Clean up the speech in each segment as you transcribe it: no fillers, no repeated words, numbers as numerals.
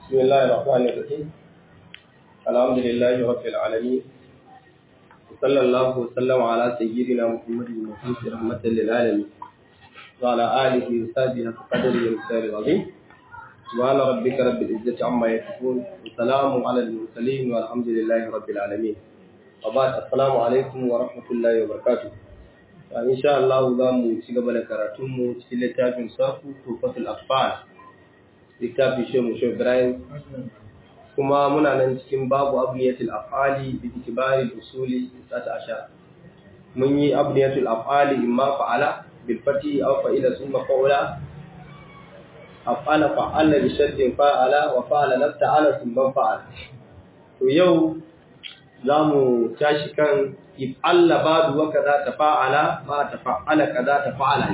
بسم الله الرحمن الرحيم الحمد لله رب العالمين وصلى الله وسلم على سيدنا محمد المبعوث رحمة للعالمين وعلى آله وصحبه وقدره ومقداره العظيم سبحان ربك رب العزة عما يصفون وسلام على المرسلين والحمد لله رب العالمين وبعد السلام عليكم ورحمة الله وبركاته إن شاء الله zamu ci gaba da karatunmu cikin littafin Safu Tufatul Atfal littafin Shehu Ibrahim kuma muna nan cikin babu abniyatul af'ali bi itibari usuli 19 mun yi abniyatul af'ali imma fa'ala bil fati aw fa'ila thumma fa'ala af'ala fa'ala bi shaddin fa'ala wa fa'ala nafta'ala thumma fa'ala to yau zamu tashi kan if'alla ba'du wa kaza tafa'ala ma tafa'ala kaza tafa'ala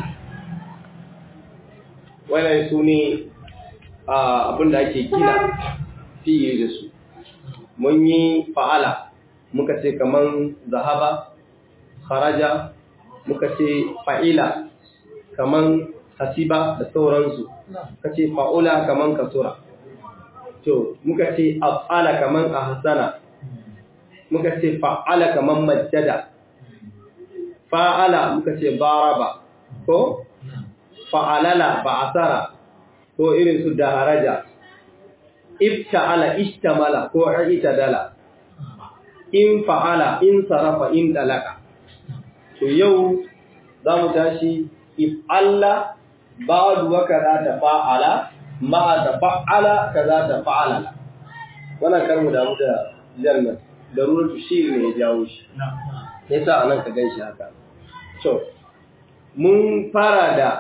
wannan sune abinda ake gina fiye da su mun yi fa'ala muka ce kaman zahaba kharaja muka ce fa'ila kaman hasiba da sauransu muka ce fa'ula kaman kasura to muka ce af'ala kaman ahsana muka ce fa'ala kaman majjada fa'ala muka ce baraba ko fa'alala ba'asara ko irin su da haraja ifta'ala ishtamala ko i'tadala in fa'ala in sarafa in dalaka to yau zamu tashi if'alla ba'du wa kaza tafa'ala ma tafa'ala kaza tafa'ala wannan karmu da mu da jarman daruratu shi ne ya jawo shi yasa anan ka ganshi haka to mun fara da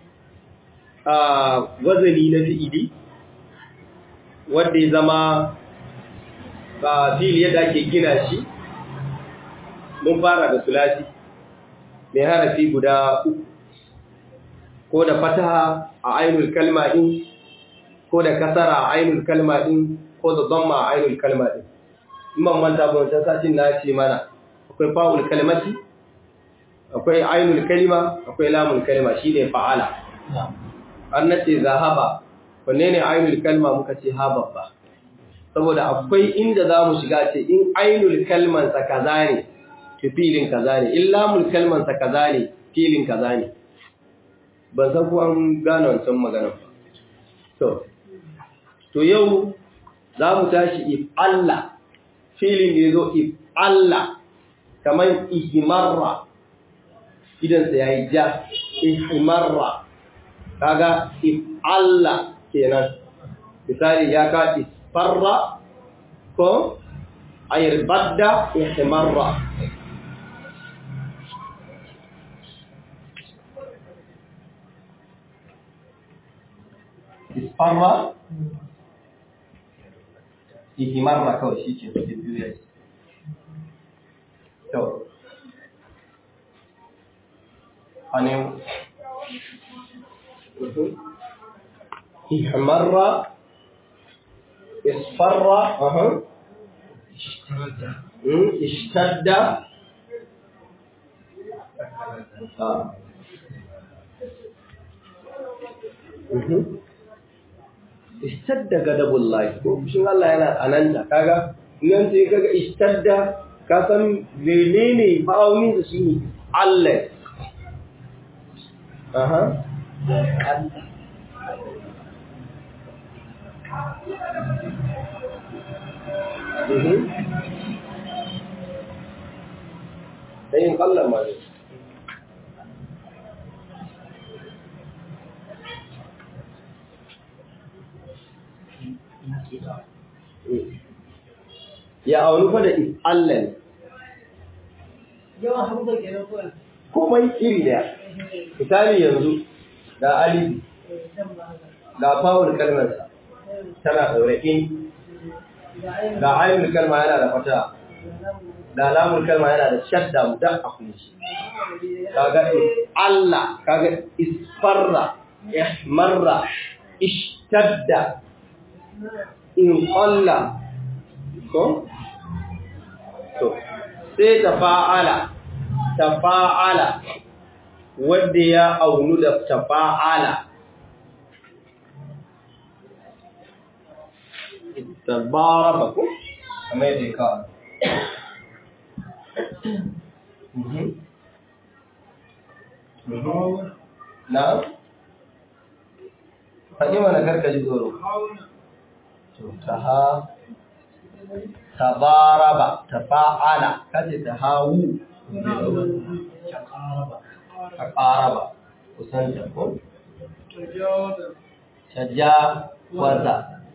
wazani na fi'ili wanda ya zama ba fi'ili yadda ake gina shi mun fara da sulasi mai harafi guda uku ko da fataha a ainul kalma din ko da kasara a ainul kalma din ko da dhamma a ainul kalma din imam manta ba wancan satin na ce mana akwai fa'ul kalmati akwai ainul kalma akwai lamul kalma shine fa'ala an nace zahaba wanne ne ainul kalma muka ce hababba saboda akwai inda zamu shiga ce in ainul kalman sa kaza ne to filin kaza ne in lamul kalman sa kaza ne filin kaza ne ban san ko an gane wancan magana ba to yau zamu tashi if Allah filin da yazo if Allah kaman ihmarra idan sa yayi ja ihmarra kaga if Allah kenan misali ya ka isfarra ko ayirbadda ihmarra isfarra ihmarra kawai shi ke biyu to anem ihmarra isfarra ishtadda ishtadda gadabullahi ko shin Allah yana ananta kaga nan sai kaga ishtadda ka san menene ma'aunin da shi Allah Dayin kallon ma ne. Ya aunu fa da Allah ne. Yawan hamza kenan ko komai iri daya. Misali yanzu da alifi da fa'ul kalmar tana daure in da ainul kalma yana da fata da lamul kalma yana da shadda mudan akunci kaga Allah kaga isfarra ihmarra ishtadda in qalla ko to sai tafa'ala wanda ya aunu da tafa'ala tabaraba ko kamar yadda ka na faɗi mana karka ji tsoro tabaraba tafa'ala kace tahawu taqaraba kusanta ko tajawaza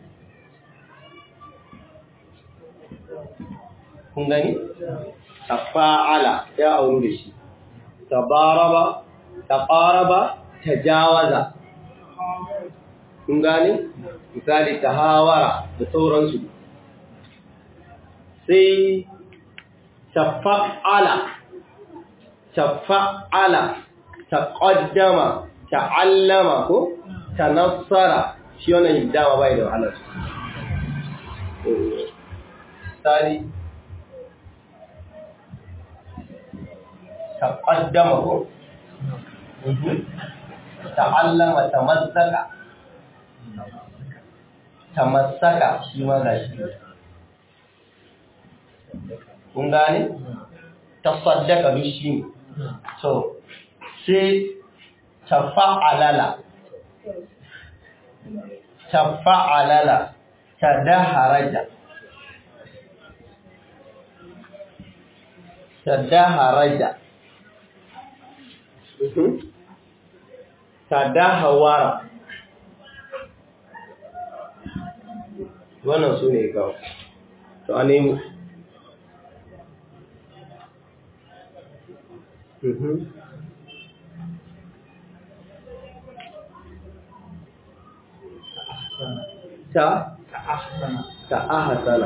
kun gani tafa'ala ya auru da shi tabaraba taqaraba tajawaza kun gani misali tahawara da sauransu sai tafa'ala taqaddama ta'allama ko tanassara shi wannan dama bai da wahala misali taqaddama ko ta'allama tamassaka shi ma gashi kun gane tasaddaka bishi so sai tafa'alala tadaharaja tadahawara wannan su ne kawo to a nemo ta'ahsana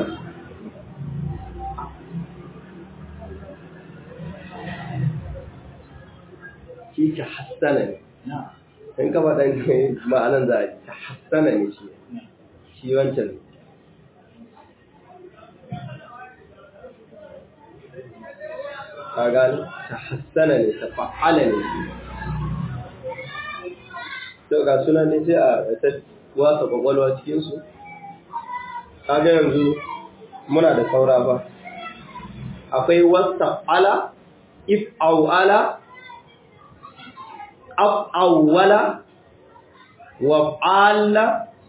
shi tahassana ne in ka faɗa ma'anan za a tahassana ne shi wancan ka gani tahassana ne tafa'ala ne to ga sunan ne sai a ta wasa kwakwalwa cikinsu kaga yanzu muna da saura ba akwai wasta'ala if'ala af'awala waf'ala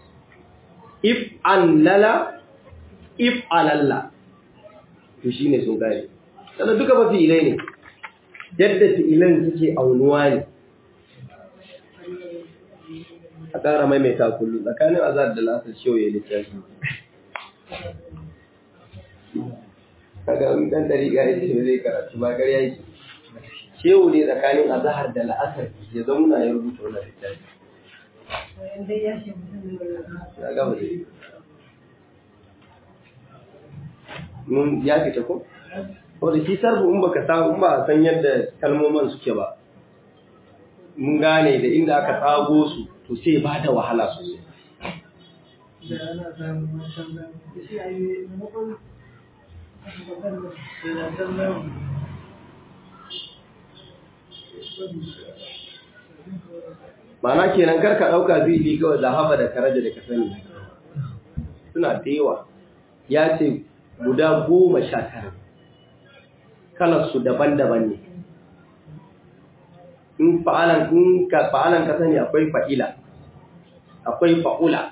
if'annala if'alalla to shine sun gane sannan duka ba fi'ilai ne yadda fi'ilan suke aunuwa ne a ƙara maimaita kullum tsakanin azar da lasar shewa ya littafi kaga dan dariƙa ya ce zai karatu ba ƙarya yake shehu ne tsakanin azhar da la'asar ya zauna ya rubuta wannan littafi ya gaba dai mun ya fita ko wanda shi sarfu in baka samu in ba san yadda kalmomin suke ba mun gane da inda aka tsago su to sai ba da wahala sosai Ma'ana kenan karka ɗauka fili kawai zahaba da karaja da ka sani suna da yawa ya ce guda 19 kalarsu daban-daban ne in fa'alan ka sani akwai fa'ila akwai fa'ula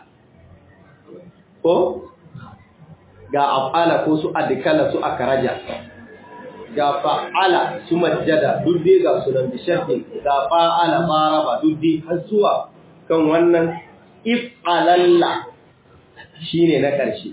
ko ga af'ala ko su adkala su akaraja ga fa'ala su majjada duk dai ga sunan bishafi ga fa'ala maraba duk dai har zuwa kan wannan if'alalla shine na ƙarshe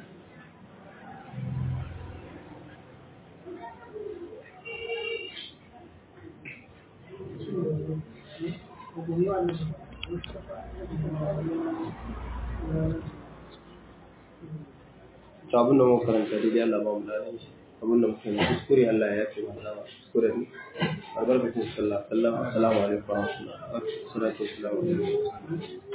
to abin da muka karanta dai Allah ba mu da shi abin da muka yi kuskure Allah ya yafe mana kuskure ne albarkatun sallallahu alaihi wa sallam assalamu alaikum wa rahmatullahi wa barakatuh